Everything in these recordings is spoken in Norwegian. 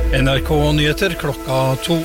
NRK-nyheter klokka 2.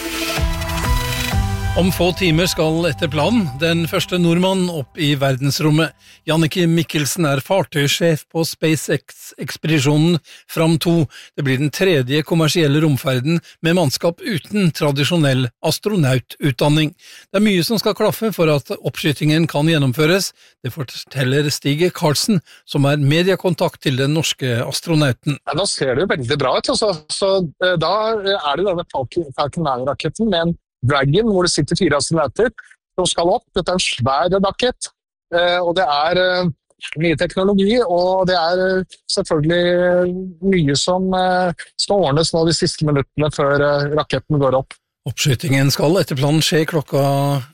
Om få timer skal etter planen den første nordmann opp i verdensrommet. Jannicke Mikkelsen fartøysjef på SpaceX-ekspedisjonen Fram 2. Det blir den tredje kommersielle romferden med mannskap uten tradisjonell astronaututdanning. Det mye som skal klaffe for at oppskytingen kan gjennomføres. Det forteller Stig Karlsen, som mediekontakt til den norske astronauten. Ja, nå ser det jo veldig bra ut. Så da det denne Falcon 9-raketten med en Dragon, hvor det sitter 4 astronauter som skal opp. Dette en svær rakett, og det mye teknologi, og det selvfølgelig mye som skal ordnes nå de siste minuttene før raketten går opp. Oppskytingen skal etter planen skje klokka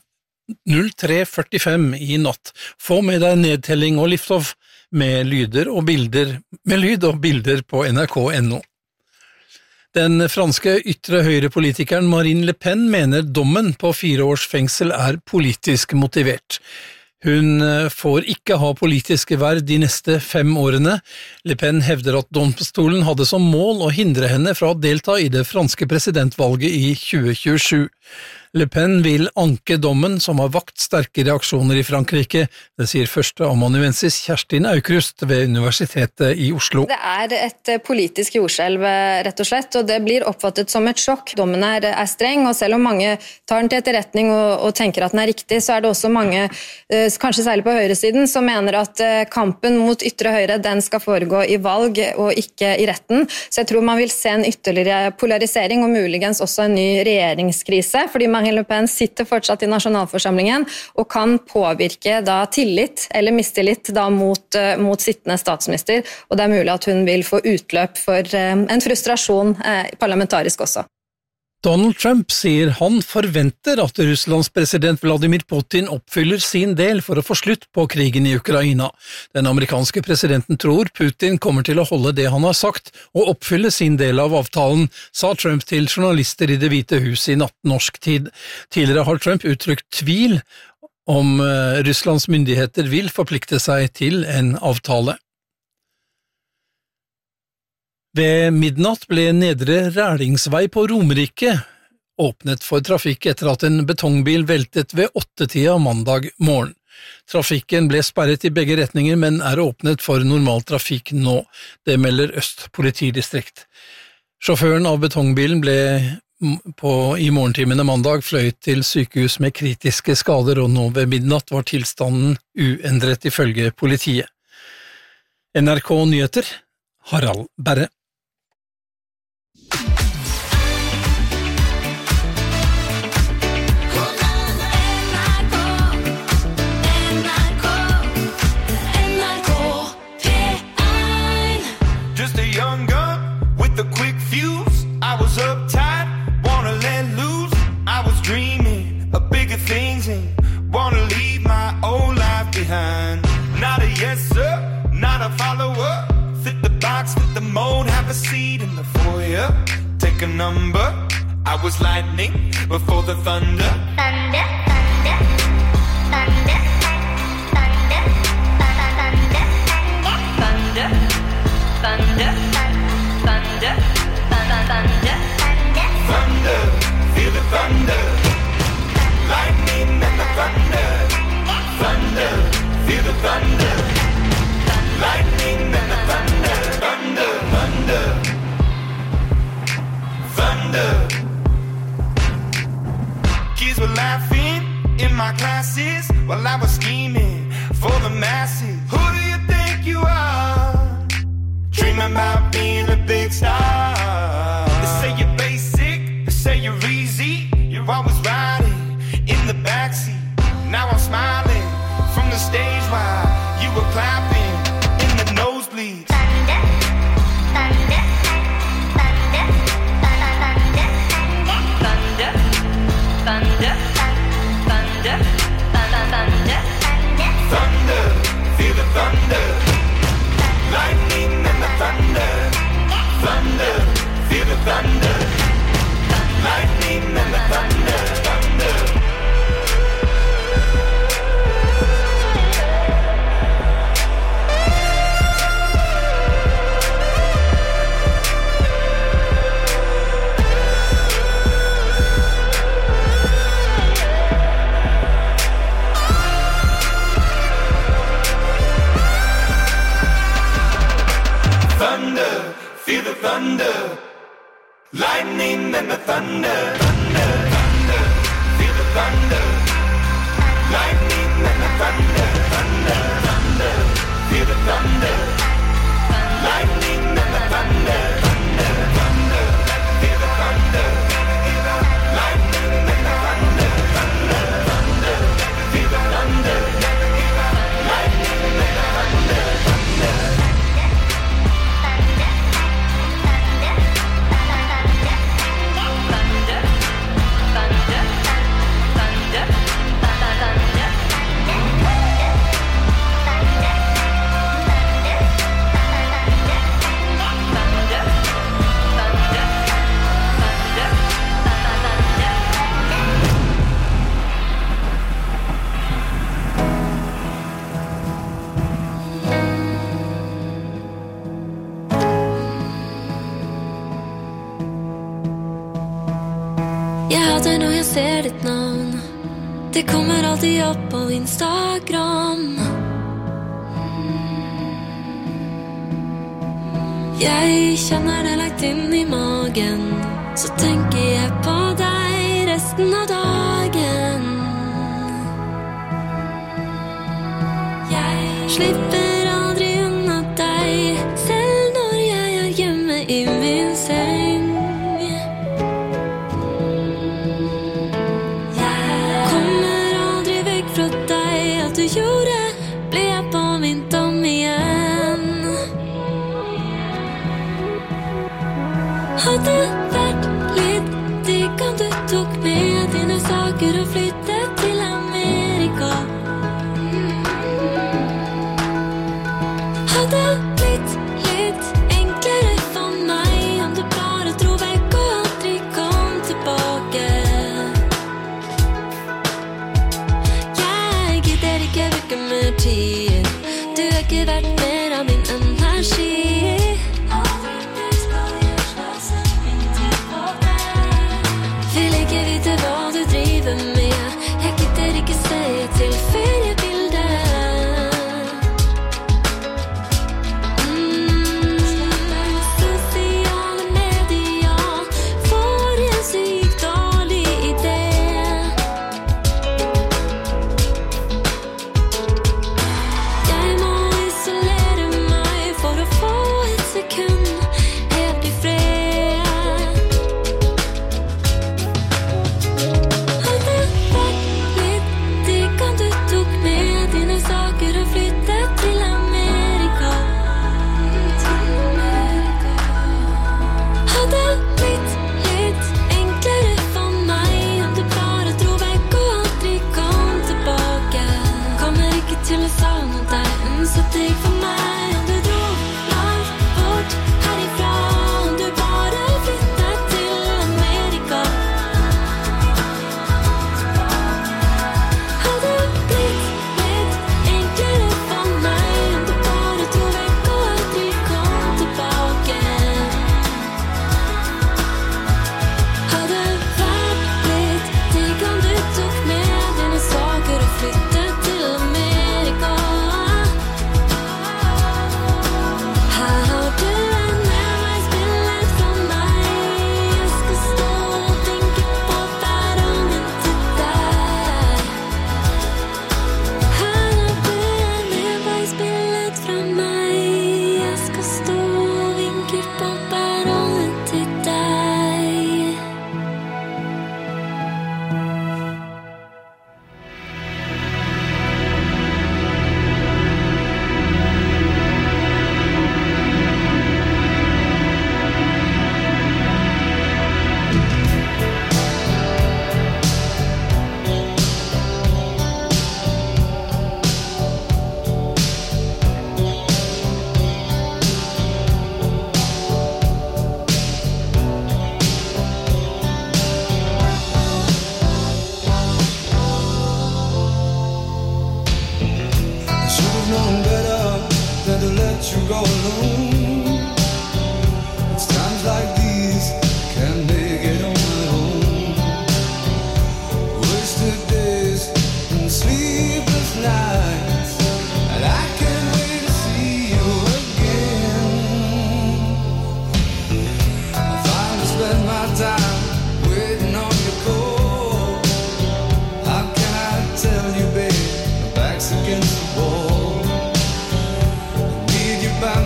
03:45 i natt. Få med deg nedtelling og liftoff med lyd og bilder på nrk.no. Den franske ytre høyrepolitikeren Marine Le Pen mener dommen på 4 års fengsel politisk motivert. Hun får ikke ha politiske verv de neste 5 årene. Le Pen hevder at domstolen hadde som mål å hindre henne fra å delta i det franske presidentvalget i 2027. Le Pen vil anke dommen, som har vakt sterke reaksjoner i Frankrike. Det sier førsteamanuensis Kjerstin Aukrust ved Universitetet i Oslo. Det et politisk jordskjelv, rett og slett, og det blir oppfattet som et sjokk. Dommen streng, og selv om mange tar den til etterretning og tenker at den riktig, så det også mange, kanskje særlig på høyresiden, som mener at kampen mot ytre høyre, den skal foregå i valg og ikke i retten. Så jeg tror man vil se en ytterligere polarisering og muligens også en ny regjeringskrise, fordi Marine Le Pen sitter fortsatt i nasjonalforsamlingen og kan påvirke da tillit eller mistillit da mot sittende statsminister, og det mulig at hun vil få utløp for en frustrasjon parlamentarisk også. Donald Trump sier han forventer at Russlands president Vladimir Putin oppfyller sin del for å få slutt på krigen i Ukraina. Den amerikanske presidenten tror Putin kommer til å holde det han har sagt og oppfylle sin del av avtalen, sa Trump til journalister i Det hvite hus i natt norsk tid. Tidligere har Trump uttrykt tvil om Russlands myndigheter vil forplikte seg til en avtale. Ved midnatt ble Nedre Rælingsvei på Romerike åpnet for trafikk etter at en betongbil veltet ved 8-tida mandag morgen. Trafikken ble sperret i begge retninger, men åpnet for normal trafikk nå. Det melder Øst politidistrikt. Sjåføren av betongbilen ble i morgentimene mandag fløyet til sykehus med kritiske skader, og nå ved midnatt var tilstanden uendret ifølge politiet. NRK Nyheter, Harald Berre. Seat in the foyer, take a number. I was lightning before the thunder. Thunder, thunder, thunder, thunder, thunder, thunder, thunder, thunder, thunder, thunder, feel the thunder. Lightning and the thunder. Thunder, feel the thunder. Lightning and the thunder. Thunder, thunder, thunder. Keys were feel the thunder, lightning and the thunder, thunder, thunder, feel the thunder, lightning and the thunder, thunder, thunder, feel the thunder, lightning and the thunder, thunder, thunder, feel the thunder, lightning and the thunder, thunder, thunder, feel the thunder, lightning and the thunder, thunder. Når jeg ser ditt navn, det kommer alltid opp på Instagram. Jeg kjenner det lagt inn i magen, så tenker jeg på deg resten av dagen. Jeg slipper aldri unna deg, selv når jeg er hjemme i min seng. Du gjorde, blir jeg påminnet om igjen. Hadde vært litt digg om du tok med dine saker og flyttet til Amerika. Hadde blitt litt enklere for meg om du bare dro vekk og aldri kom tilbake. Ikke bruke mer tid. Du har ikke vært mer av min energi. Vil ikke vite hva du driver med. Jeg gidder ikke se til feriebildet. Sosiale medier får en sykt dårlig idé.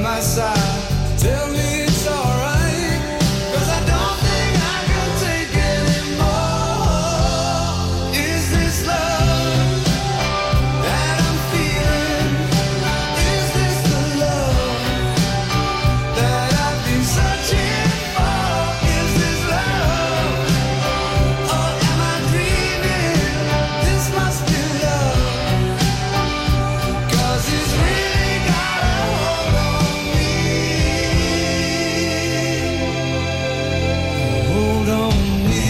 my side. Tell me it's alright, 'cause I don't think I can take anymore. Is this love that I'm feeling? Is this the love that I've been searching for? Is this love, or am I dreaming? This must be love, 'cause it's really got a hold on me. Hold on me.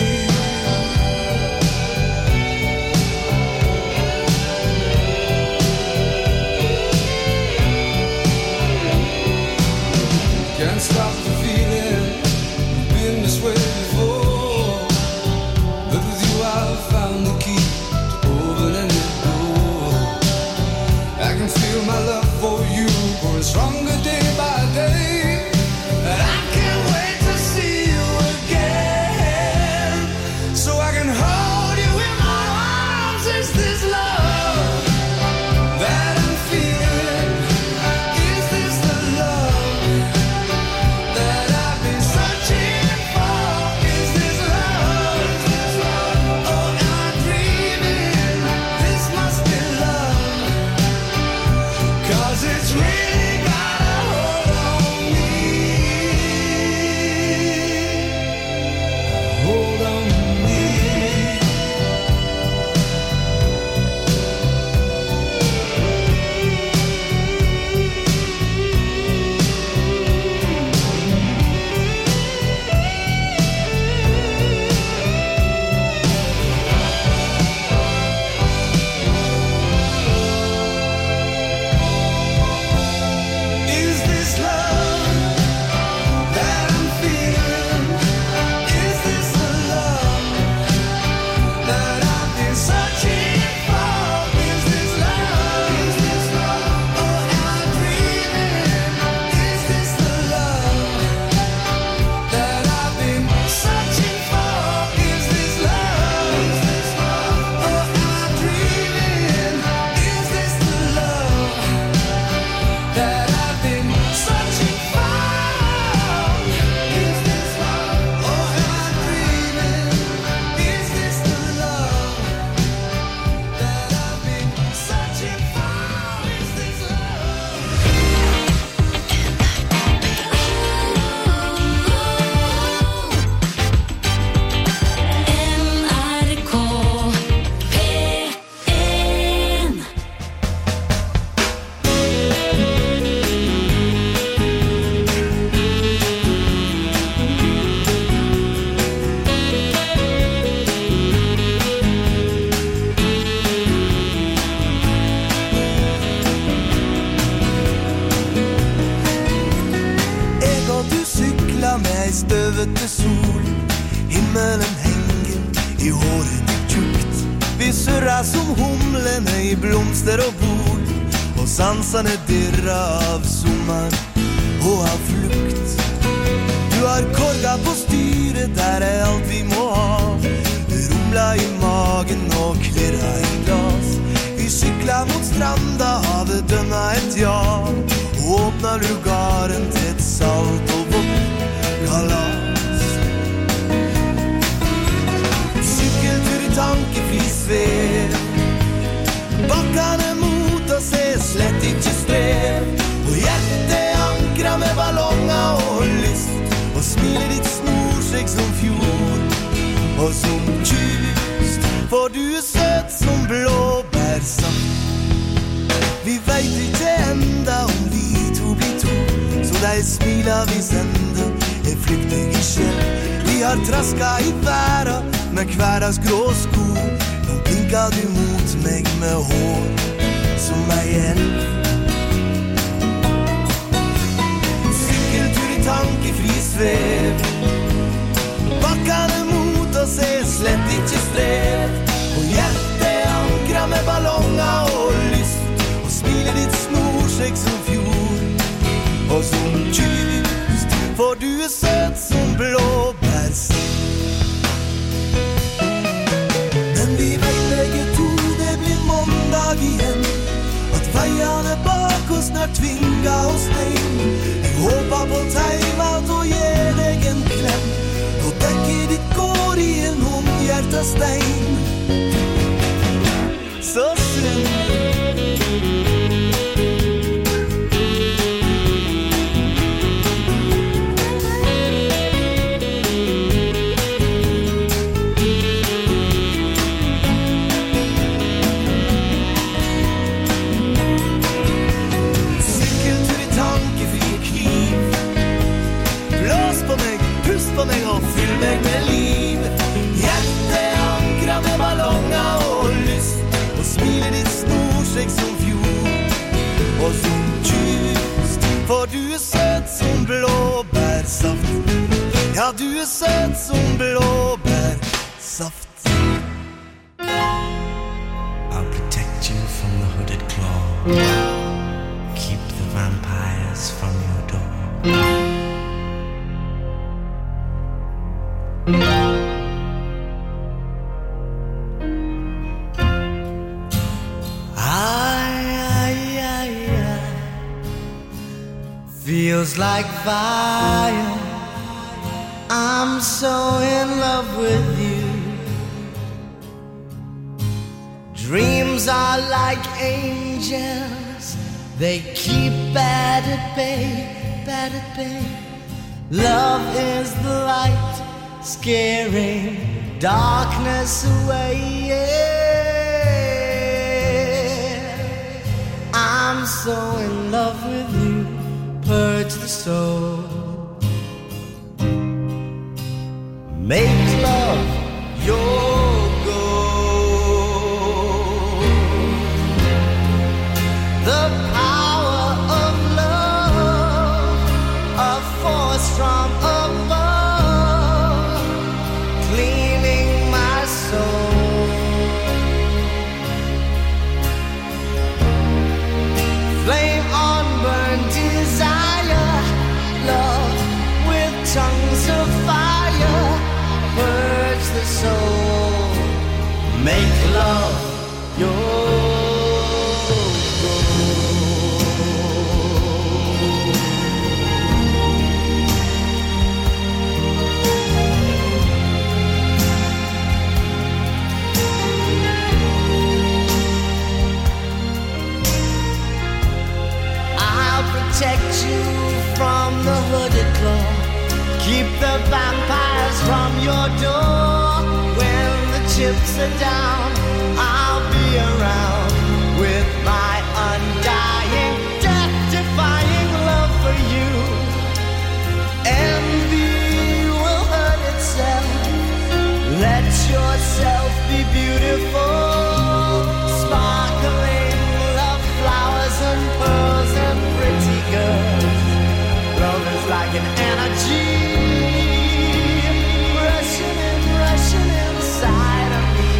Can't stop the feeling, we've been this way before. But with you I've found the key to open any door. I can feel my love for you growing stronger day by day. And I can't wait to see you again, so I can hold you in my arms. Is this love that I'm feeling? Is this the love that I've been searching for? Is this love, or am I dreaming? This must be love, 'cause it's really got a hold on me. Hold on me. Is this love that I'm feeling? Is this the love that I've been searching for? Is this love, or am I dreaming? Is this the love that I've been searching for? Is this love, or am I dreaming? Is this the love that I've been searching for? Is this love, or am I dreaming? Is this the love that I've been searching for? Is this NRK P1. Jeg og du sykler med ei støvete sol. Himmelen henger i håret ditt tjukt. Vi surrer som humlene i blomster og bord, og sansene dirrer av sommer og av flukt. Du har korga på styret, der er alt vi må ha. Det rumler i magen og klirrer i glas. Vi sykler mot stranda, havet dønner et ja, og åpner lugaren til et salt og vått kalas. Sykkeltur i tankefri svev, bakkene mot oss er slett ikke strev, og hjertet ankrer med ballonger og lyst, og smiler ditt snor seg som fjord og som kyst, for du er søt som blåbærsaft. Vi vet ikke enda om vi to blir to, så de smiler vi sender er flyktig ikke. Vi har traska i verden med hverdags grå sko. Nå blinker du mot meg med hår som ei elv. Sykkeltur i tankefri svev, bakkene mot oss er slett ikke strev, og hjertet ankrer med ballonger og lyst, og smiler ditt snor seg som fjord og som kyst, for du er søt som blåbærsaft. Men vi vet begge to det blir mandag igjen, at veiene bak oss snart tvinger oss hjem. sustain. Så synd. Sykkeltur i tankefrie kniv. Blås på meg, pust på meg og fyll meg med liv. Hjertet ankra med ballonger og lyst, og smilet ditt snor seg som fjord. Og som kyst, for du søt som blåbærsaft. Ja, du søt som blåbærsaft. I'll protect you from the hooded claw. Keep the vampires from your door. Feels like fire. I'm so in love with you. Dreams are like angels. They keep bad at bay, bad at bay. Love is the light, scaring darkness away. Yeah. I'm so in love with you. Purge the soul. Make love your goal. The power of love, a force from above, cleaning my soul. Flame on burn desire, love with tongues of fire, purge the soul, make love your protect you from the hooded claw. Keep the vampires from your door. When the chips are down, I'll be around with my undying, death-defying love for you. Envy will hurt itself. Let yourself be beautiful, sparkling love flowers and pearls and pretty girls. Love is like an energy rushing inside of me.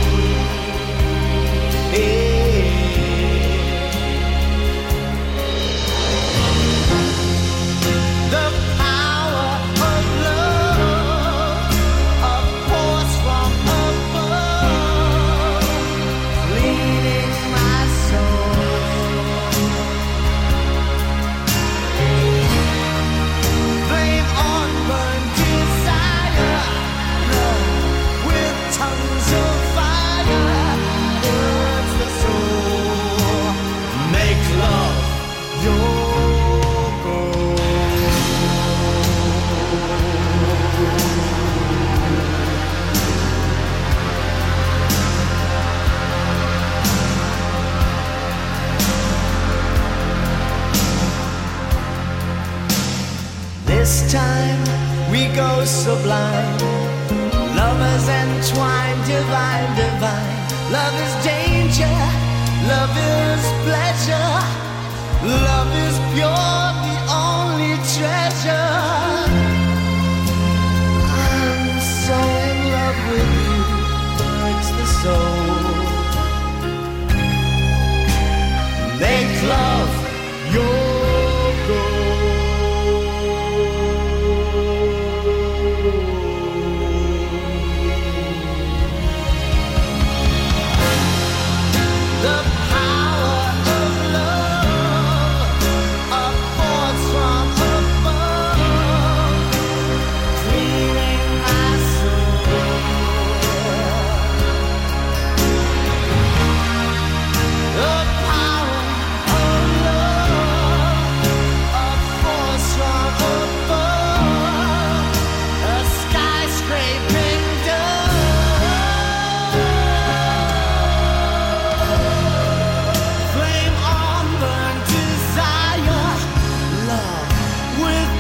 The power of love, a force from above, leading my soul. Flame on burn desire, love with tongues of fire, burns the soul. Make love your goal. This time we go sublime. Lovers entwined, divine, divine. Love is danger, love is pleasure. Love is pure, the only treasure. I'm so in love with you, hurts the soul. Make love your goal. The power of love, a force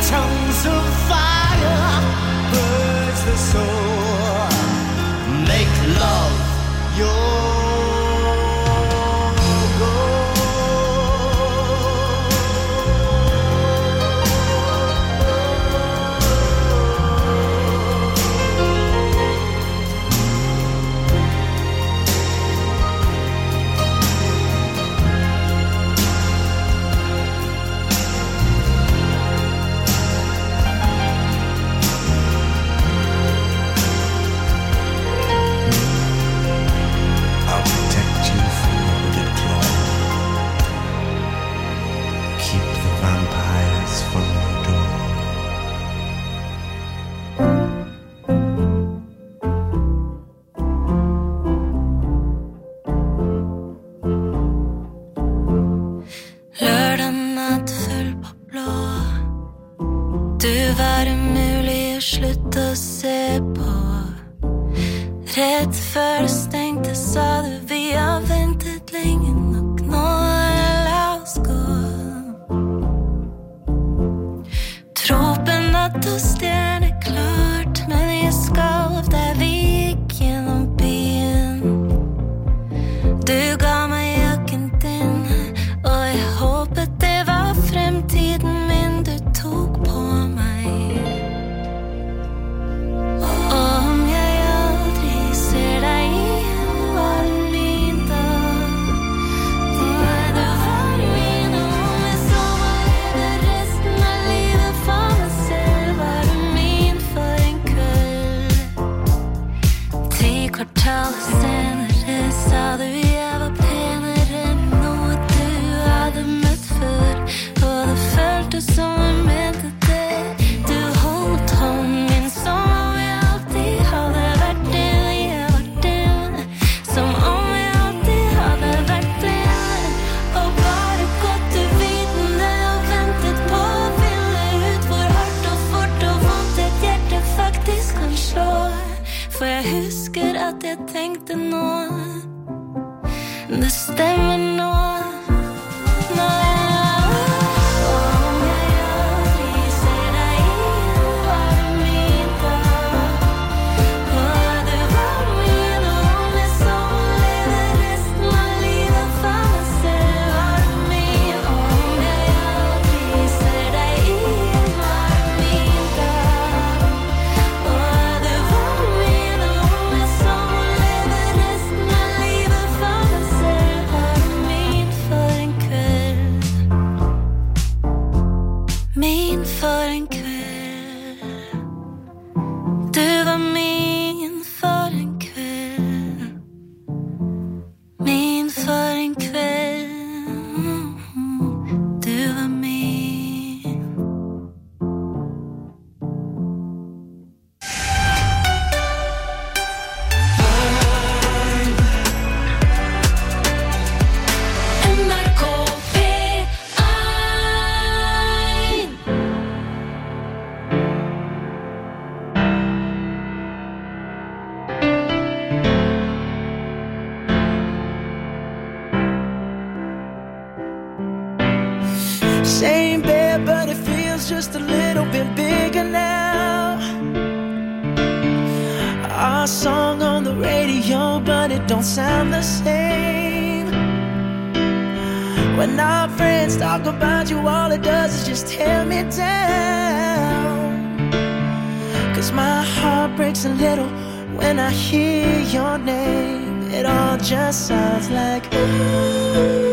tongues of fire, birds that soar, make love your Rett før det stengte sa du vi har ventet lenge nok, nå la oss gå. Tropen natt og stjerne klart, men jeg skalv der vi gikk gjennom byen. Du ga meg jakken din, og jeg håpet det var fremtiden min du tok på meg. Om jeg aldri ser deg igjen, var du min da. Du var min, og om jeg så meg leve resten av livet for meg selv, var du min for en kveld. 10 kvartaler senere sa du jeg var penere enn noe du hadde møtt før, og det føltes som jeg mente det. Du holdt hånden min som om jeg alltid hadde vært din, jeg var din, som om jeg alltid hadde vært blind, og bare gått uvitende og ventet på å finne ut hvor hardt og fort og vondt et hjerte faktisk kan slå. For jeg husker at jeg tenkte nå, det stemmer nå. Om jeg aldri ser deg igjen, var du min da. Og du var min, og om jeg så leve resten av livet for meg selv, var du min. Om jeg aldri ser deg igjen, var du min da. Og du var min, og om jeg så leve resten av livet for meg selv, var du min for en kveld. Min for en kveld. Du var min for en kveld. Min for en kveld. Du var min. NRK P1. Same bed, but it feels just a little bit bigger now. Our song on the radio, but it don't sound the same. When our friends talk about you, all it does is just tear me down. 'Cause my heart breaks a little when I hear your name. It all just sounds like ooh.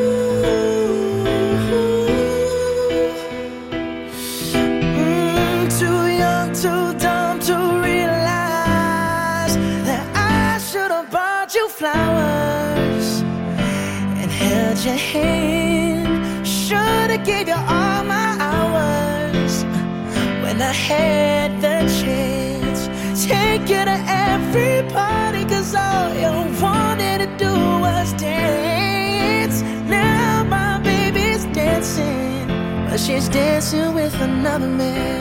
Too young, too dumb to realize that I should have bought you flowers and held your hand. Should have gave you all my hours when I had the chance. Take you to every party, 'cause all you wanted to do was dance. Now my baby's dancing, but she's dancing with another man.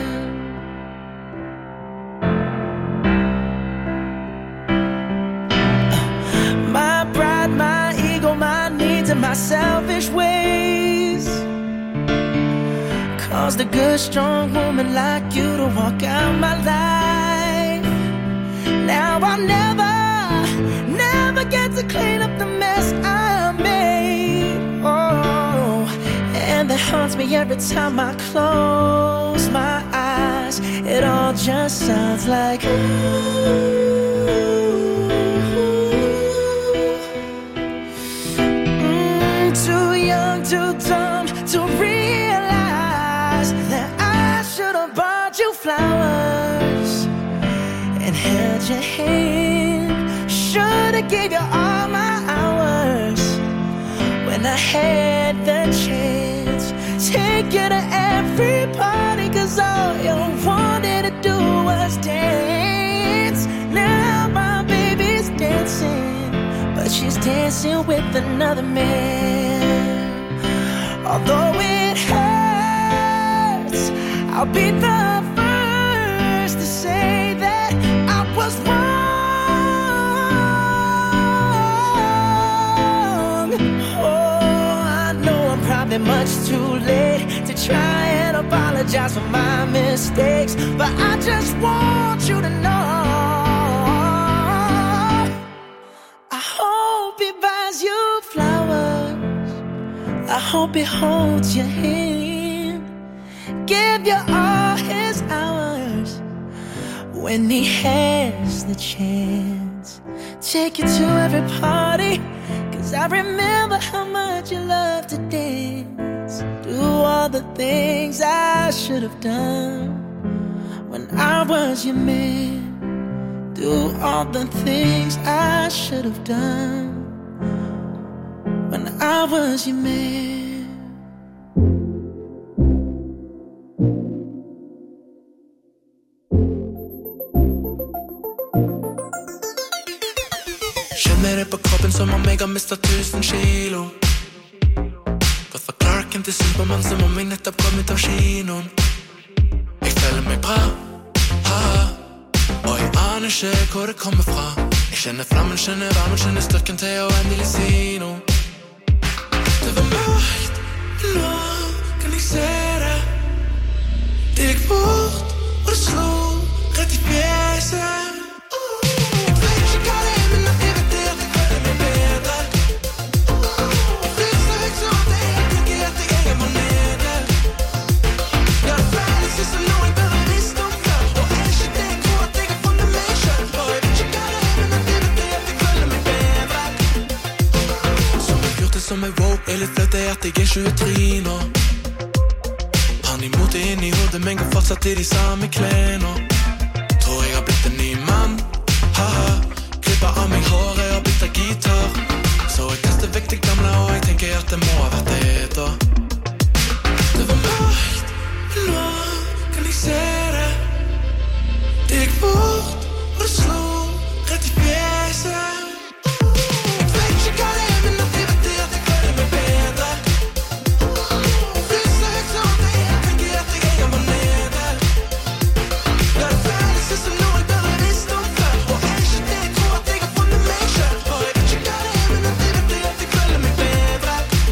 My pride, my ego, my needs, and my selfish ways lost a good, strong woman like you to walk out my life. Now I'll never get to clean up the mess I made. Oh, and that haunts me every time I close my eyes. It all just sounds like too young, too dumb to realize that I should have bought you flowers and held your hand. Should have gave you all my hours when I had the chance. Take you to every party, 'cause all you wanted to do was dance. Now my baby's dancing, but she's dancing with another man. Although it hurts, I'll be the first to say that I was wrong. Oh, I know I'm probably much too late to try and apologize for my mistakes, but I just want you to know I hope he buys you flowers. I hope he holds your hand, give you all his hours when he has the chance. Take you to every party, 'cause I remember how much you love to dance. Do all the things I should have done when I was your man. Do all the things I should have done when I was your man. Känner det på kroppen som om jeg har mistet 1000 kilo. Gått fra Clarken til Superman som om jeg nettopp kom ut av kinoen. Jeg føler meg bra, haha, og jeg aner ikke hvor det kommer fra. Jeg kjenner flammen, kjenner varmen, kjenner styrken til å endelig si noe. Det var mørkt, nå kan jeg se det. Det gikk fort, og det slo rett i fjeset. Jeg vet ikke hva det er, men jeg vet det at jeg føler meg bedre. Flyser vekk så at jeg tenker at jeg var nede. Ja, det føles som noe jeg burde visst om før, og er ikke det jeg tror at jeg har funnet meg selv. Og jeg vet ikke hva det er, men jeg vet det at jeg føler meg bedre. Som jeg gjort det som jeg woke, er litt flaut det at jeg er 23 nå. Han imot det inn i hodet, men går fortsatt i de samme klærne. Tror jeg har blitt en ny mann, haha. Klipper av meg håret og bytter gitar. Så jeg kaster vekk det gamle, og jeg tenker at det må ha vært det da. Det var mørkt, men nå kan jeg se det. Det gikk fort, og det slo rett i fjeset. Jeg vet ikke hva det er, men jeg vet det at jeg føler meg bedre. Flyser vekk så at jeg tenker at jeg var nede. Ja, det føles som noe jeg burde visst om før, og er ikke det jeg tror at jeg har funnet meg selv. Og jeg vet ikke hva det er, men jeg vet det at jeg føler meg bedre.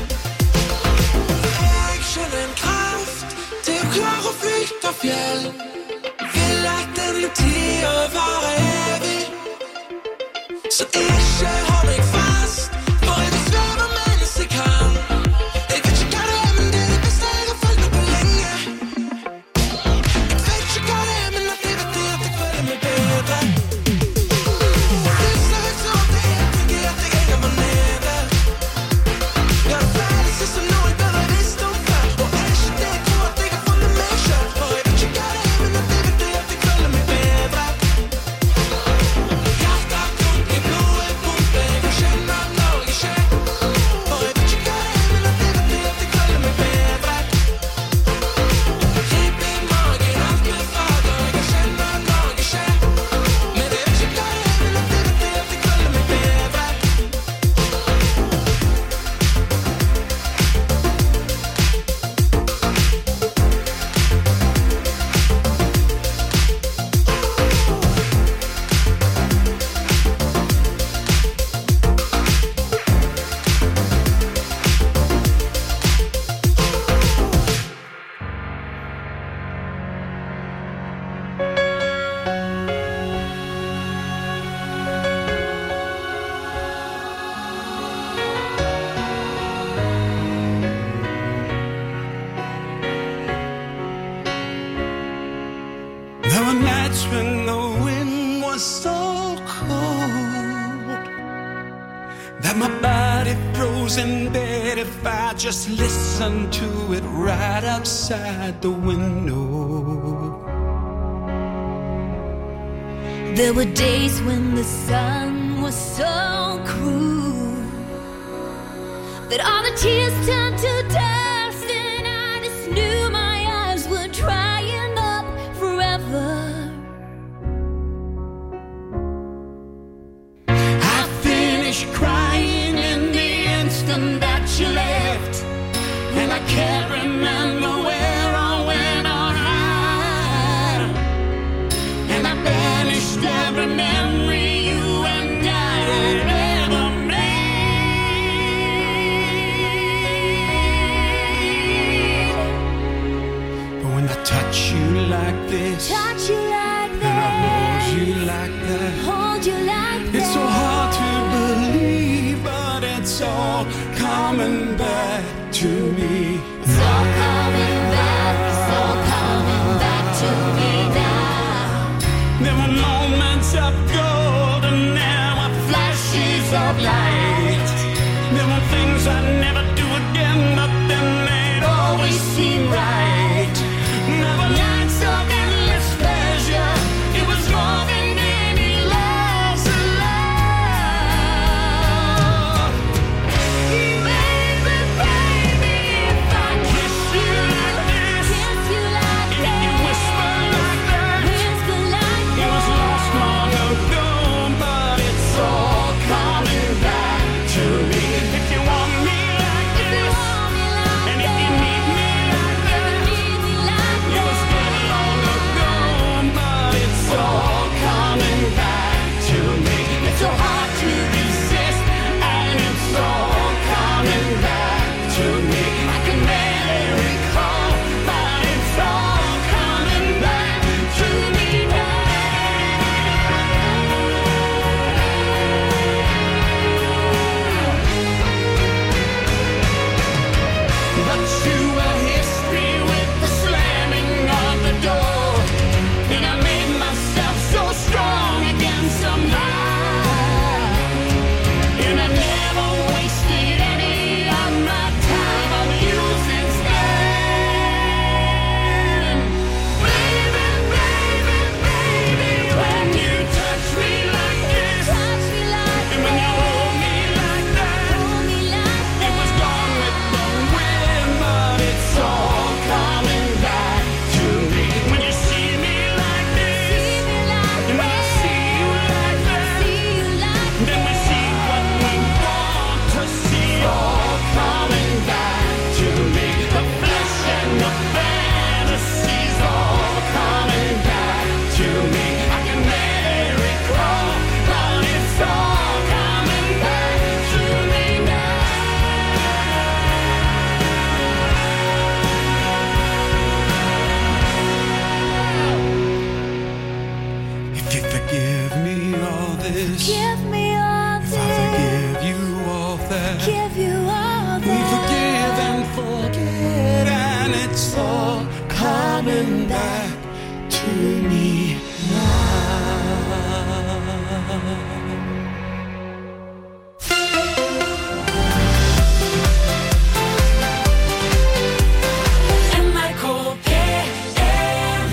Jeg kjenner en kraft til å klare å flytte fjell. Vil at denne tida vare evig, så ikke hold meg fast, for jeg vil svømme mens jeg kan. Jeg vet ikke hva det er, men det er det beste jeg har følt meg på lenge. Jeg vet ikke hva det er, men jeg vet det at jeg føler meg bedre. Flyser vekk så at jeg tenker at jeg var nede. Ja, det føles som noe jeg burde visst om før, og er ikke det jeg tror at jeg har funnet meg selv. Og jeg vet ikke hva det er, men jeg vet det at jeg føler meg bedre. There were nights when the wind was so cold that my body froze in bed if I just listened to it right outside the window. There were days when the sun was so cruel that all the tears turned to dust, and I just knew my eyes were drying up forever. I finished crying in the instant that you left, and I can't remember where or when or how, and I banished every memory you and I had ever made. But when I touch you like this, Touch you like and I hold that, you like that, hold you like it's so that. hard to believe, but it's all coming back to me. It's all coming back, it's all coming back to me now. There were moments of gold and there were flashes of light. There were things I'd never do again, but then they'd always seem right. There were nights of endless pleasure. It was more than any love's love. Baby, baby, if I kiss you like this, Kiss you like and if you whisper like that, whisper like it was lost long ago, but it's all coming back to me. If you want me like this, and if you need me like that, it was dead long ago, but it's all coming back to me. It's so hard to resist, and it's all coming back to me. I can barely recall, but it's all coming back to me But you were history with the slamming of the door, and I made myself so strong again somehow, and I never wasted any of my time on you since then. Baby, baby, baby, when you touch me like this, and when you hold me like that, it was gone with the wind, but it's all coming back to me. When you see me like this, and when I see you like that, then we see what we want to see, all coming back to me. The flesh and the fantasies, all coming back to me. I can barely recall, but it's all coming back to me now. If you forgive me all this, Give me all if I this, forgive you all that, give you all we that. forgive and forget, and it's all coming back to me now. NRK PM.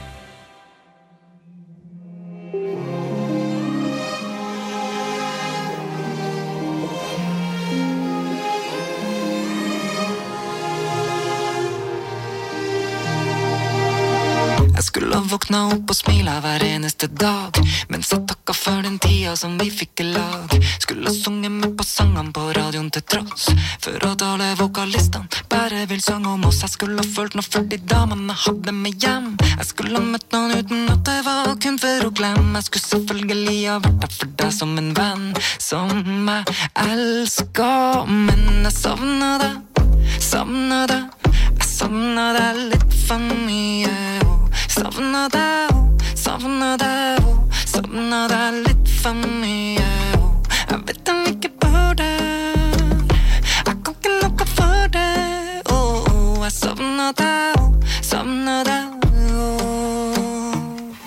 Jeg skulle ha våkna opp og smila hver eneste dag, mens jeg takka for den tida som vi fikk i lag. Skulle ha sunget med på sangene på radioen til tross for at alle vokalistene bare vil synge om oss. Jeg skulle ha følt noe for de damene jeg hadde med hjem. Jeg skulle ha møtt noen uten at det var kun for å glemme. Jeg skulle selvfølgelig ha vært der for deg som en venn som jeg elsker. Men jeg savner deg, savner deg. Jeg savner deg litt for mye. Savner deg, savner deg, savner deg litt for mye. Jeg vet jeg ikke burde, jeg kan ikke noe for det. Jeg savner deg, savner deg.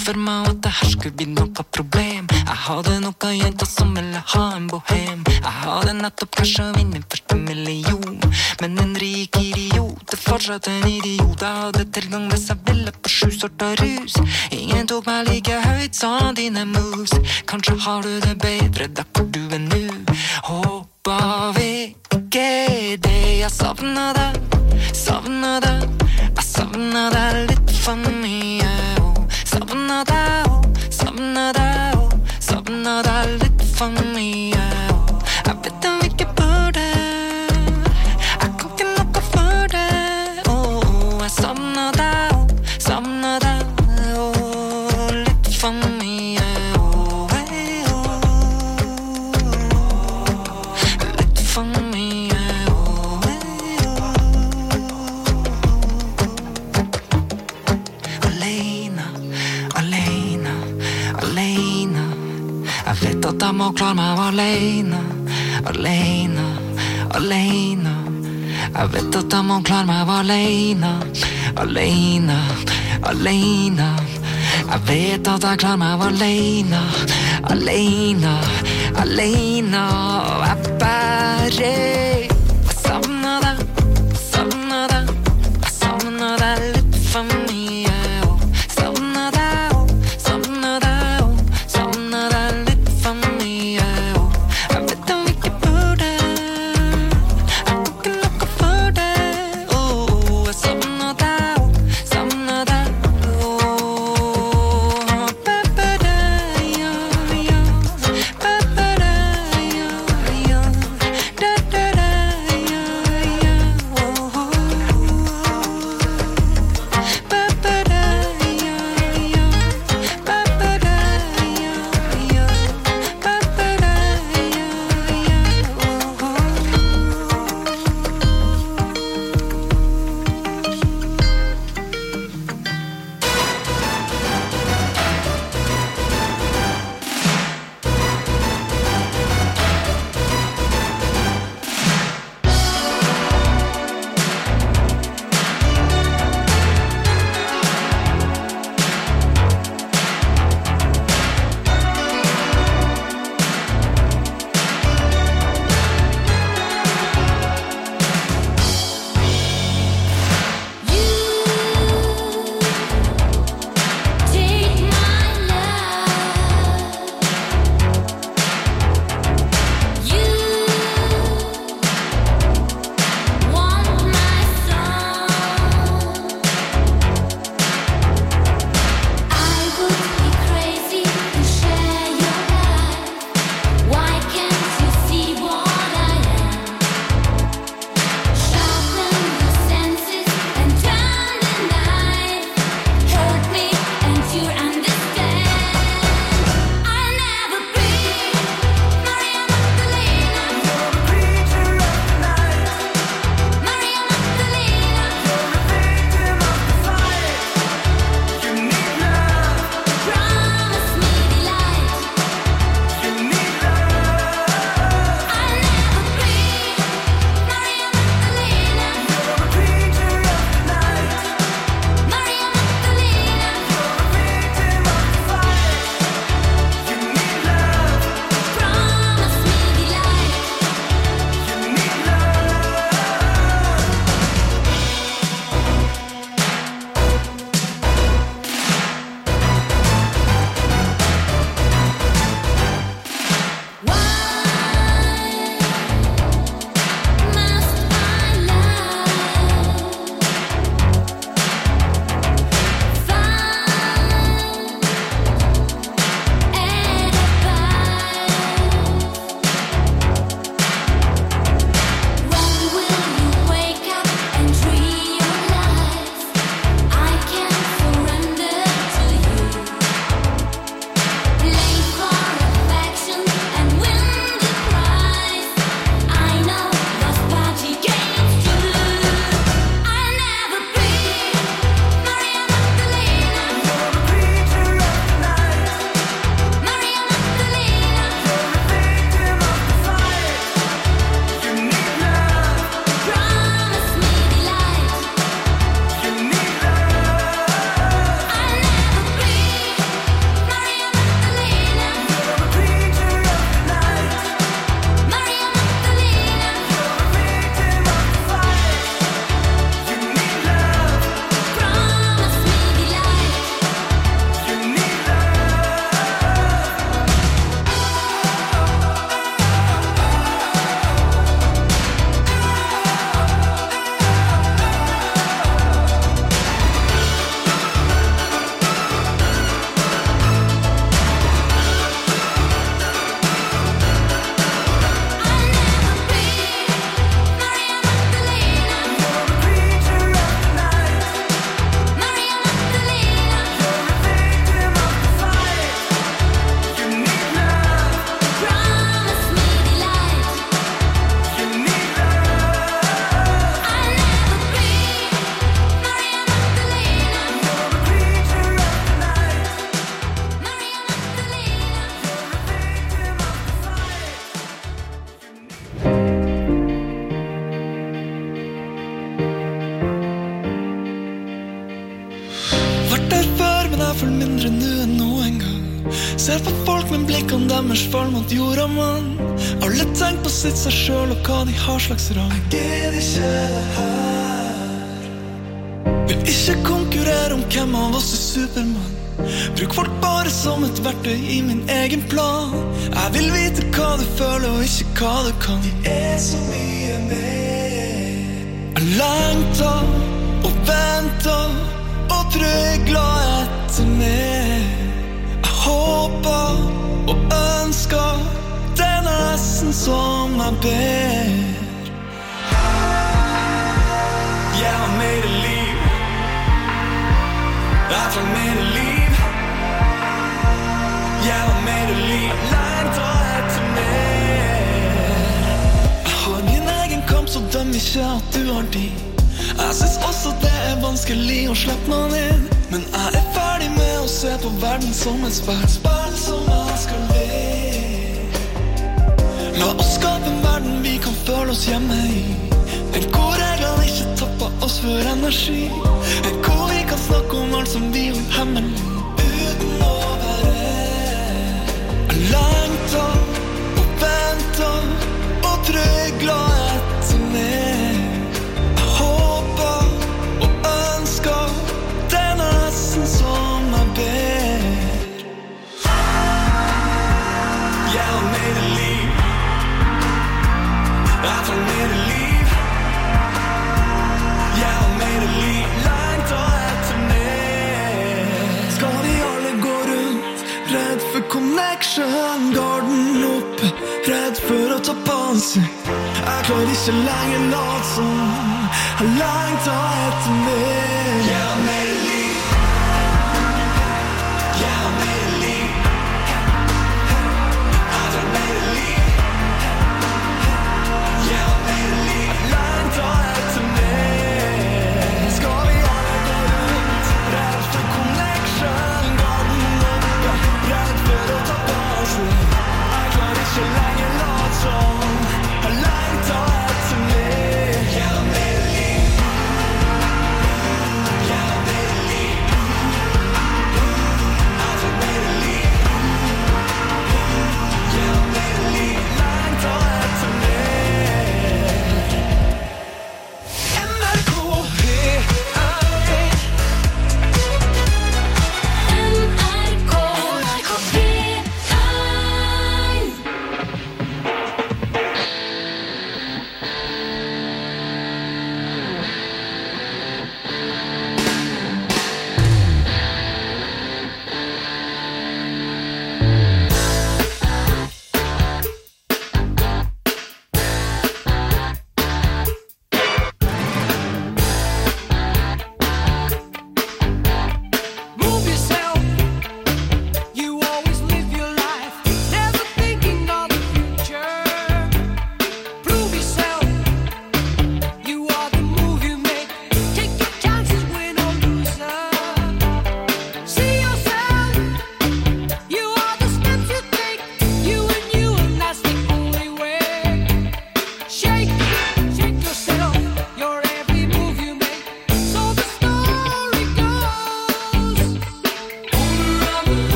for meg at det her skulle bli noe problem. Jeg hadde noen jenter som ville ha en bohem. Jeg hadde nettopp krasjet og vinne første million. Men en rik idiot er fortsatt en idiot. Jeg hadde tilgang hvis jeg ville på 7 sorter rus. Ingen tok meg like høyt som dine moves. Kanskje har du det bedre der hvor du er nå. Håper vi ikke det. Jeg savner deg, savner deg. Jeg savner deg litt for mye. Savner deg, savner deg, savner deg litt for mye. Jeg vet om vi ikke burde. Jeg kan ikke noe for det. Jeg savner deg, savner deg, litt for mye. Litt for mye. Alene, alene, alene. Jeg vet at jeg må klare meg alene, alene, alene. Jeg vet at jeg må klare meg alene, alene, alene. Jeg vet at jeg klarer meg alene, alene, alene. Jeg bare savner deg, savner deg. Jeg savner deg litt for mye. Savner deg, savner deg, savner deg litt for mye. Jeg vet om vi ikke burde. Jeg kan ikke noe for det. Jeg savner deg, savner deg. Ba-ba-da, ja, ba-ba-da, ja, ja. Da-da-da. mindre nå enn noen gang. Ser på folk med blikkene deres fall mot jorda, mann. Alle tenker på sitt seg selv og hva de har slags rang. Jeg gidder ikke det her. Vil ikke konkurrere om hvem av oss er Superman. Bruk folk bare som et verktøy i min egen plan. Jeg vil vite hva du føler og ikke hva du kan. Det er så mye mer. Jeg lengter og venter og tror glad etter mer. Jeg håper og ønsker, det er nesten som jeg ber. Jeg har mer liv. Jeg trenger mer liv. Jeg har mer liv. Lengter etter mer. Jeg har min egen kamp, så døm ikke at du har din. Jeg synes også det er vanskelig å slippe meg inn. Men jeg er ferdig med å se på verden som et spill. Spill som jeg skal leve. La oss skape en verden vi kan føle oss hjemme i. En hvor reglene ikke tapper oss for energi. En hvor vi kan snakke om alt som vi holder hemmelig. Uten å være jeg lengter og venter og tror glad etter mer. Jeg håper og ønsker, det er nesten som jeg ber. Jeg har mer liv. Jeg trenger mer liv. Jeg har mer liv. Lengter etter mer. Skal vi alle gå rundt redd for connection, garden opp, redd for å ta panser. Jeg klarer ikke lenger late som jeg lengter etter mer. Jeg har mer liv. Jeg har mer liv. Jeg trenger mer liv. Jeg har mer liv. Jeg lengter etter mer. Skal vi alle gå rundt redd for connection, garden oppe, redd for å ta panser. Jeg klarer ikke lenger late som jeg lengter etter mer. Jeg har mer liv.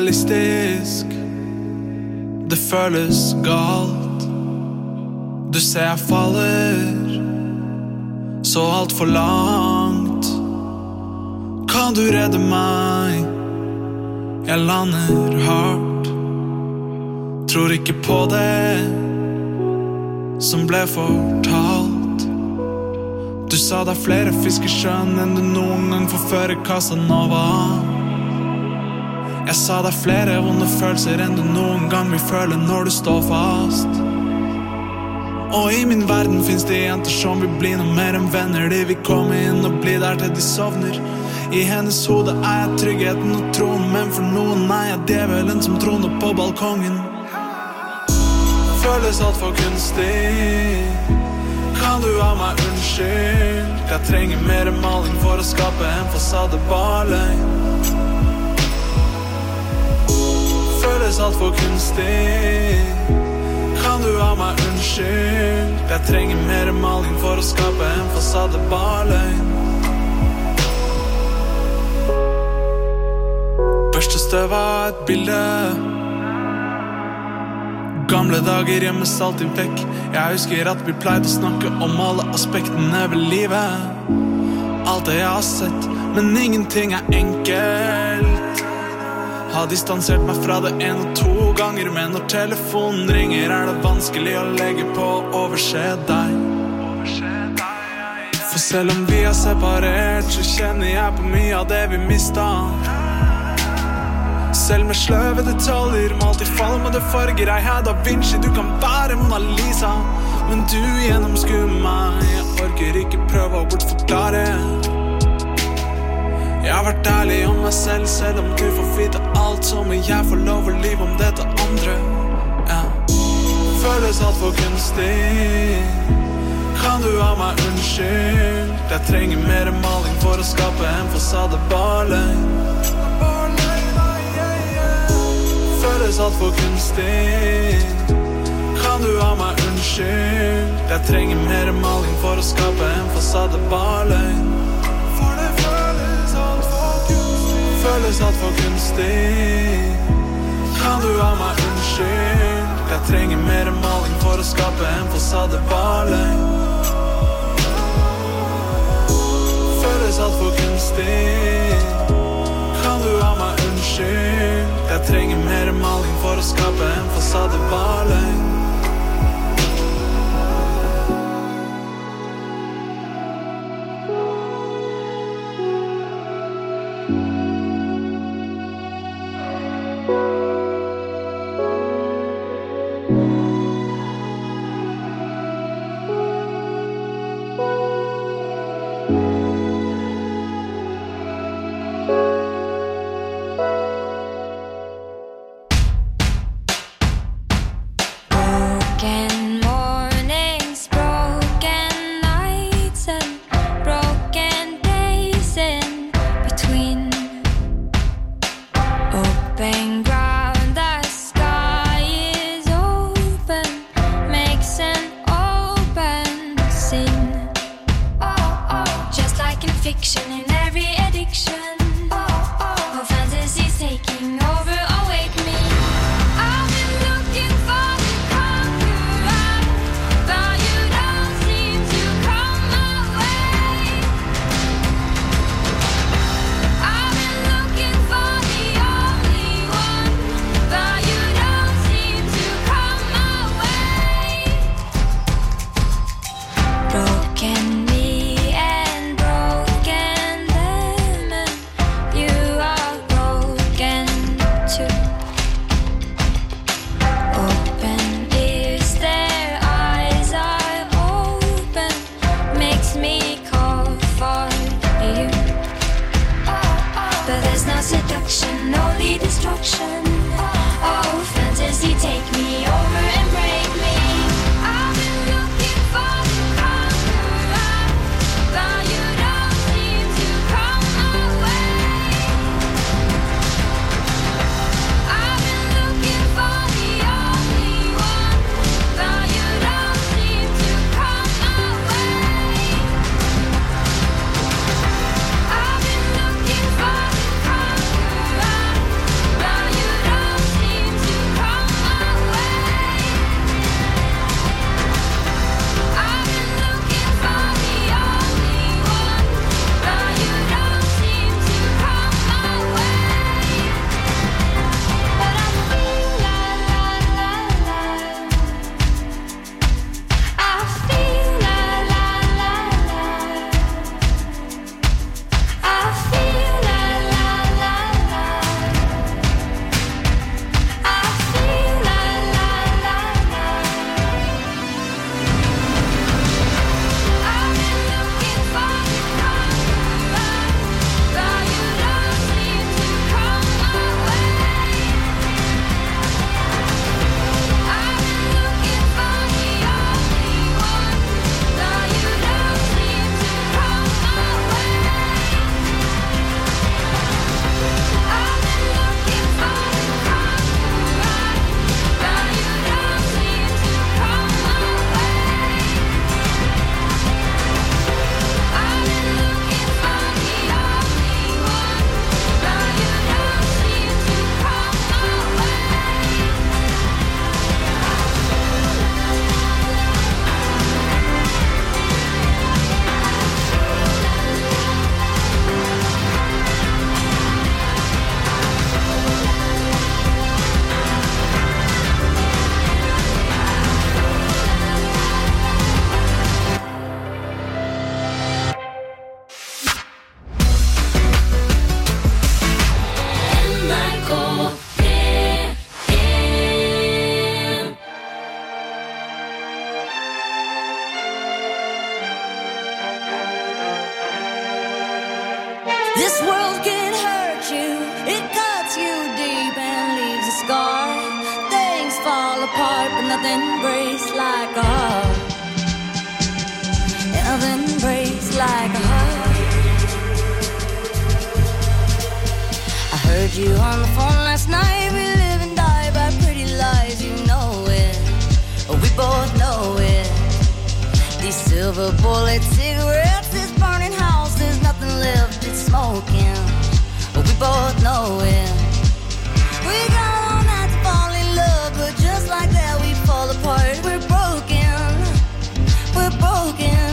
urealistisk. Det føles galt. Du ser jeg faller så alt for langt. Kan du redde meg? Jeg lander hardt. Tror ikke på det som ble fortalt. Du sa det er flere fisk i sjøen enn du noen gang får føre Casanova. Jeg sa det er flere vonde følelser enn du noen gang vil føle når du står fast. Og i min verden finnes det jenter som vil bli noe mer enn venner. De vil komme inn og bli der til de sovner. I hennes hode er jeg tryggheten og troen, men for noen er jeg djevelen som troner på balkongen. Føles alt for kunstig. Kan du ha meg unnskyld? Jeg trenger mer maling for å skape en fasade barløgn. Føles alt for kunstig. Kan du ha meg unnskyld? Jeg trenger mer maling for å skape en fasade barløgn. Børstestøv av et bilde. Gamle dager gjemmes alltid vekk. Jeg husker at vi pleide å snakke om alle aspektene ved livet. Alt det jeg har sett, men ingenting er enkelt. Har distansert meg fra det 1 og 2 ganger, men når telefonen ringer er det vanskelig å legge på å overse deg. For selv om vi har separert, så kjenner jeg på mye av det vi mistet. Selv med sløve detaljer, malt I falmede farger. Jeg er Da Vinci, du kan være Mona Lisa, men du gjennomskuer meg. Jeg orker ikke prøve å bortforklare. Jeg har vært ærlig om meg selv, selv om du får vite alt. Så må jeg få lov å lyve om dette andre. Føles alt for kunstig. Kan du ha meg unnskyld? Jeg trenger mer maling for å skape en fasade barløgn. Føles alt for kunstig. Kan du ha meg unnskyld? Jeg trenger mer maling for å skape en fasade barløgn. For det føles alt for kunstig. Føles alt for kunstig. Kan du ha meg unnskyld? Jeg trenger mer maling for å skape en fasade barløgn. Føles alt for kunstig. Kan du ha meg unnskyld? Jeg trenger mer maling for å skape en fasade barløgn. Taking over, awake me. I've been looking for the conqueror. This world can hurt you, it cuts you deep and leaves a scar. Things fall apart, but nothing breaks like a heart. Nothing breaks like a heart. I heard you on the phone last night. We live and die by pretty lies, you know it. We both know it. These silver bullet cigarettes, this burning house, there's nothing left, it's smoking. We both know it. We got all night to fall in love, but just like that we fall apart. We're broken, we're broken.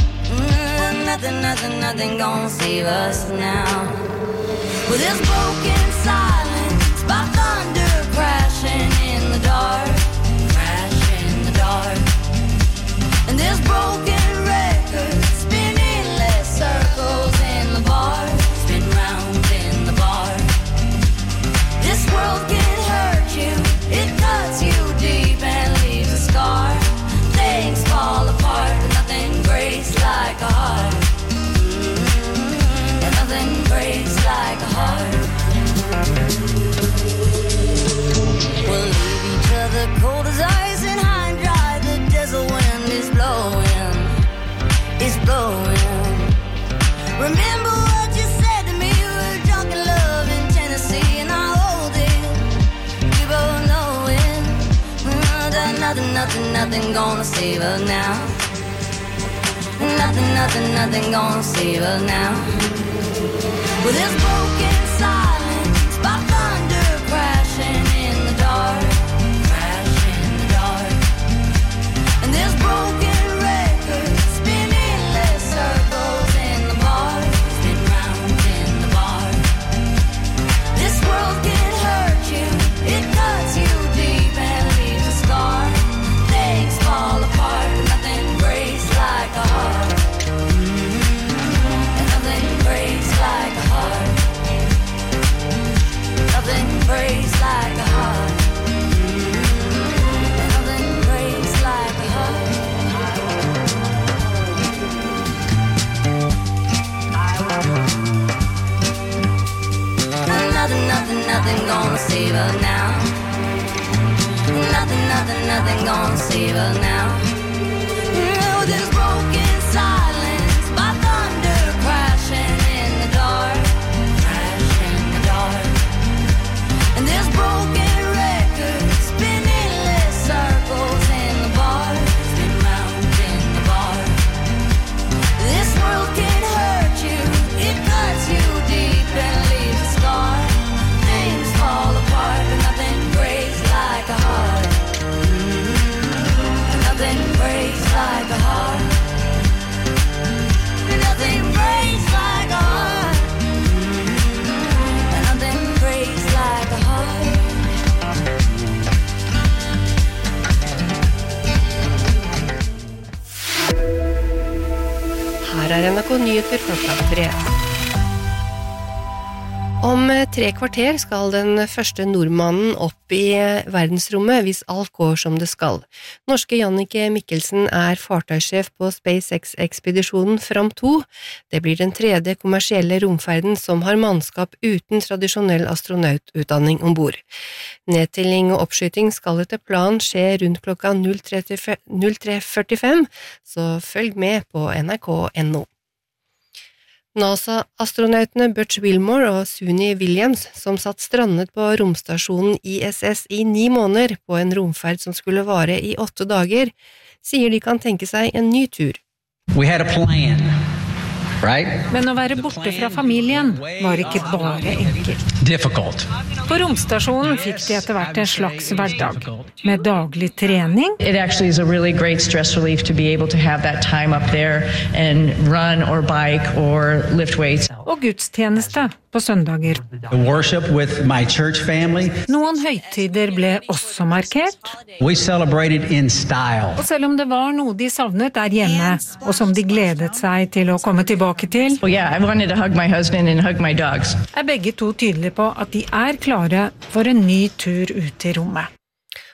Nothing gonna save us now. With this broken silence, by thunder crashing in the dark, crashing in the dark. And this broken record spinning less circles in the bar, spin round in the bar. This world can hurt you, it cuts you deep and leaves a scar. Things fall apart, but nothing breaks like a heart. And nothing breaks like a heart. We'll leave each other cold as ice and high and dry. The desert wind is blowing, it's blowing. Remember what you said to me. We were drunk in love in Tennessee, and I hold it. We both know it. Nothing gonna save us now. Nothing gonna save us now. With this broken silence, by thunder crashing in the dark, crashing in the dark. And this broken record spinning less circles in the bar, spin round in the bar. This world can hurt you, it cuts you deep and leaves a scar. Things fall apart, but nothing breaks like a heart. And nothing breaks like a heart. Nothing breaks like a heart. And nothing breaks like a heart. Nothing gonna save us now. Nothing gonna save us now. With this broken silence, by thunder crashing in the dark, crashing in the dark. And this broken record spinning less circles in the bar, spin round in the bar. This world can hurt you, it cuts you deep and leaves a scar. Things fall apart, but nothing breaks like a heart. Nothing breaks like a heart. Nothing breaks like a heart. Nothing breaks like a heart. Her NRK Nyheter klokka 3. Om 3 kvarter skal den første nordmannen opp i verdensrommet hvis alt går som det skal. Norske Jannicke Mikkelsen fartøysjef på SpaceX-ekspedisjonen Fram 2. Det blir den 3. kommersielle romferden som har mannskap uten tradisjonell astronaututdanning ombord. Nedtelling og oppskyting skal etter planen skje rundt klokka 03:45, så følg med på NRK.no. NASA-astronautene Butch Wilmore og Suni Williams, som satt strandet på romstasjonen ISS i 9 måneder på en romferd som skulle vare i 8 dager, sier de kan tenke seg en ny tur. We had a plan. Men å være borte fra familien var ikke bare enkelt. Difficult. På romstasjonen fikk de etter hvert en slags hverdag, med daglig trening. It actually is a really great stress relief to be able to have that time up there and run or bike or lift weights. Og gudstjeneste på søndager. The worship with my church family. Noen høytider ble også markert. We celebrated in style. Og selv om det var noe de savnet der hjemme, og som de gledet seg til å komme tilbake til, Well, yeah, I wanted to hug my husband and hug my dogs. Begge to tydelige på at de klare for en ny tur ut i rommet.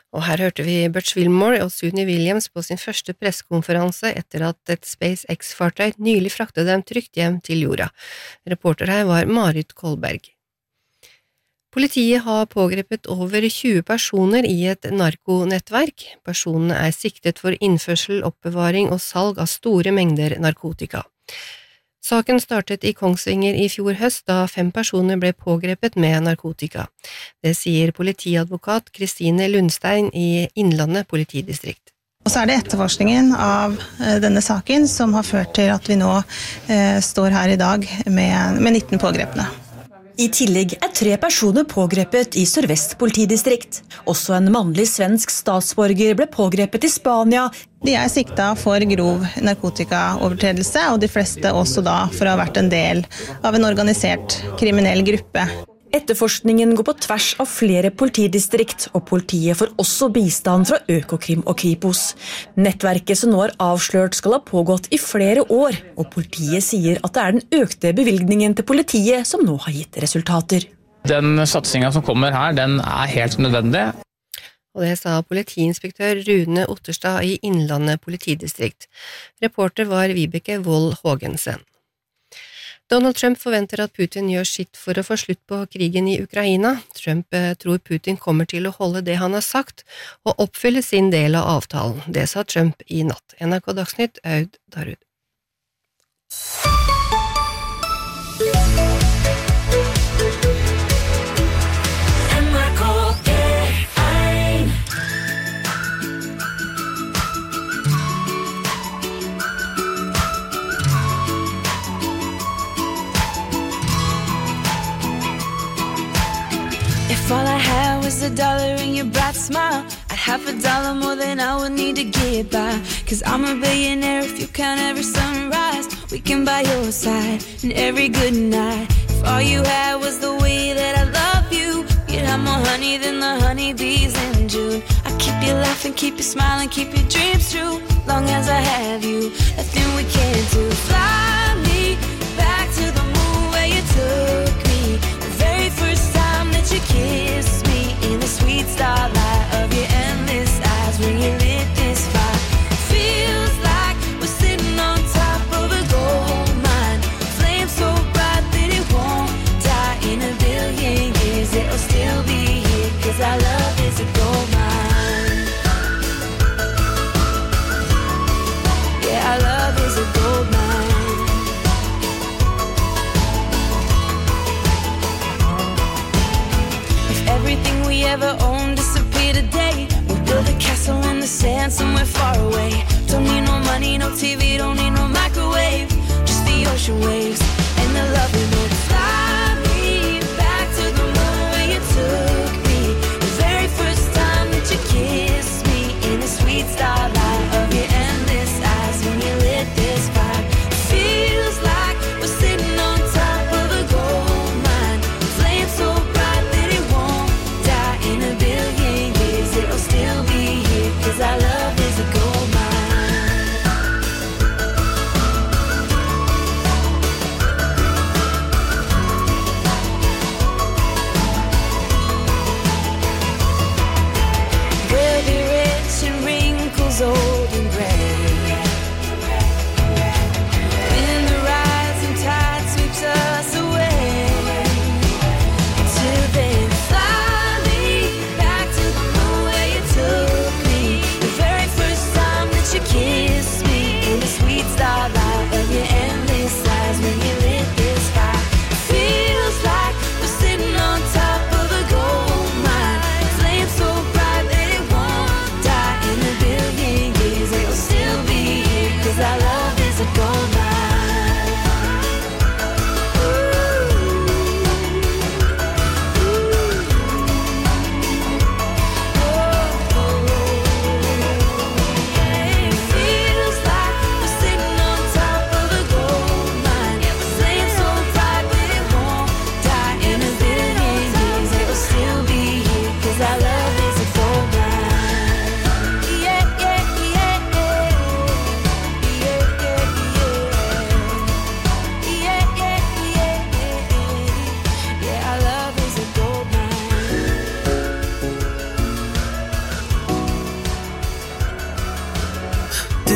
Og her hørte vi Butch Wilmore og Suni Williams på sin første pressekonferanse etter at et SpaceX-fartøy nylig fraktet dem trygt hjem til jorda. Reporter her var Marit Kolberg. Politiet har pågrepet over 20 personer i et narkonettverk. Personene siktet for innførsel, oppbevaring og salg av store mengder narkotika. Saken startet i Kongsvinger i fjor høst, da 5 personer ble pågrepet med narkotika. Det sier politiadvokat Kristine Lundstein i Innlandet politidistrikt. Og så det etterforskningen av denne saken som har ført til at vi nå står her i dag med 19 pågrepne. I tillegg 3 personer pågrepet i Sør-Vest politidistrikt. Også en mannlig svensk statsborger ble pågrepet i Spania. De sikta for grov narkotikaovertredelse, og de fleste også da for å ha vært en del av en organisert kriminell gruppe. Etterforskningen går på tvers av flere politidistrikt, og politiet får også bistand fra Økokrim og Kripos. Nettverket som nå avslørt skal ha pågått i flere år, og politiet sier at det den økte bevilgningen til politiet som nå har gitt resultater. Den satsingen som kommer her, den helt nødvendig. Og det sa politiinspektør Rune Otterstad i Innlandet politidistrikt. Reporter var Vibeke Wold Hågensen. Donald Trump forventer at Putin gjør sitt for å få slutt på krigen i Ukraina. Trump tror Putin kommer til å holde det han har sagt, og oppfylle sin del av avtalen. Det sa Trump i natt. NRK Dagsnytt, Aud Darud. If all I had was $1 and your bright smile, I'd have $1 more than I would need to get by. Cause I'm a billionaire if you count every sunrise. We can buy your side and every good night. If all you had was the way that I love you, you'd have more honey than the honeybees in June. I keep you laughing, keep you smiling, keep your dreams true. Long as I have you, nothing we can't do. Fly me back to the moon where you took me. The very first time that you kissed me in the sweet starlight of your endless eyes when you lit this fire. Feels like we're sitting on top of a gold mine. Flame so bright that it won't die. In a billion years it'll still be here, cause our love is a gold mine. Yeah, our love is a gold mine. If everything we ever owned disappeared today, we'll build a castle in the sand somewhere far away. Don't need no money, no TV, don't need no microwave. Just the ocean waves and the love we made. Fly me back to the moon where you took me. The very first time that you kissed me in the sweet starlight of your endless eyes when you lit this fire. Feels like we're sitting on top of a gold mine. Flame so bright that it won't die. In a billion years it'll still be here, cause our love is a gold mine. We'll be rich and wrinkles over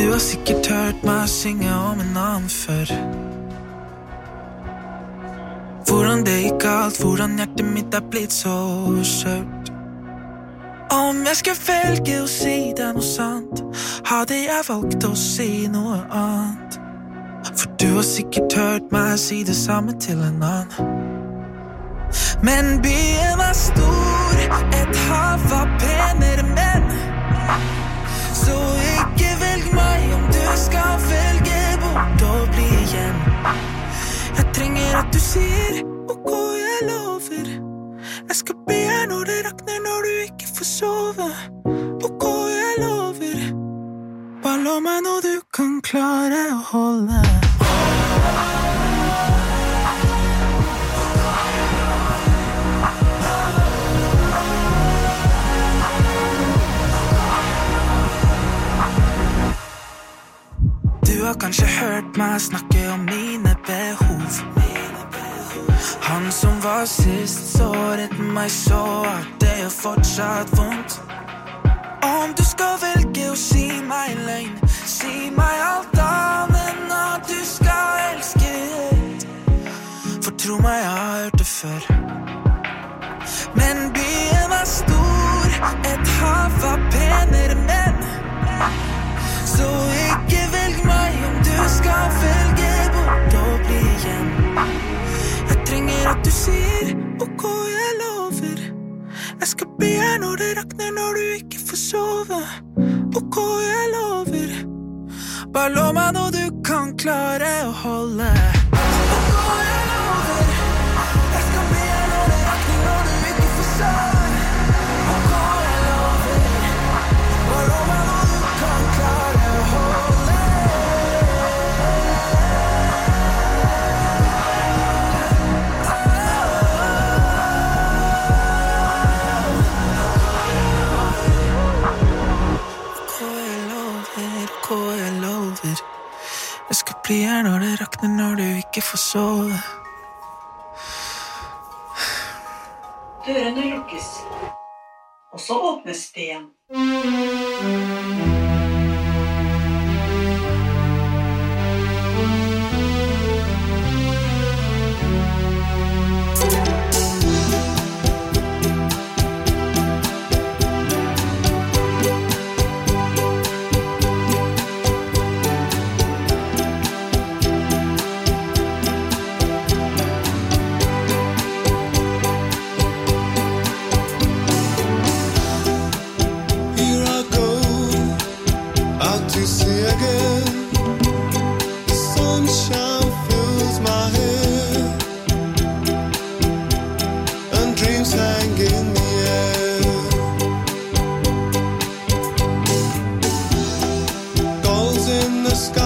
Du har sikkert hørt meg synge om en annen før. Hvordan det gikk galt, hvordan hjertet mitt blitt så skjørt. Om jeg skulle velge å si deg noe sant, hadde jeg valgt å si noe annet. For du har sikkert hørt meg si det samme til en annen. Men byen stor, et hav av penere menn. Så ikke velg meg om du skal velge bort og bli igjen. Jeg trenger at du sier, ok, jeg lover. Jeg skal bli her når det rakner, når du ikke får sove. Ok, jeg lover. Bare lov meg når du kan klare å holde. Du har kanskje hørt meg snakke om mine behov. Han som var sist såret meg så at det gjør fortsatt vondt. Om du skal velge å si meg løgn, si meg alt annet enn at du skal elske helt. For tro meg, jeg har hørt det før. Men byen stor, et hav av penere menn. Så ikke velg meg om du skal velge bort og bli igjen. Jeg trenger at du sier, ok, jeg lover. Jeg skal bli her når det rakner, når du ikke får sove. Ok, jeg lover. Bare lov meg når du kan klare å holde. Ok, jeg lover. Jeg skal bli her når det rakner, når du ikke får sove. Ok, jeg lover. Bare lov meg når du kan klare å holde. Jeg skal bli her når det rakner, når du ikke får sove. Dørene lukkes, og så åpnes det igjen. The sky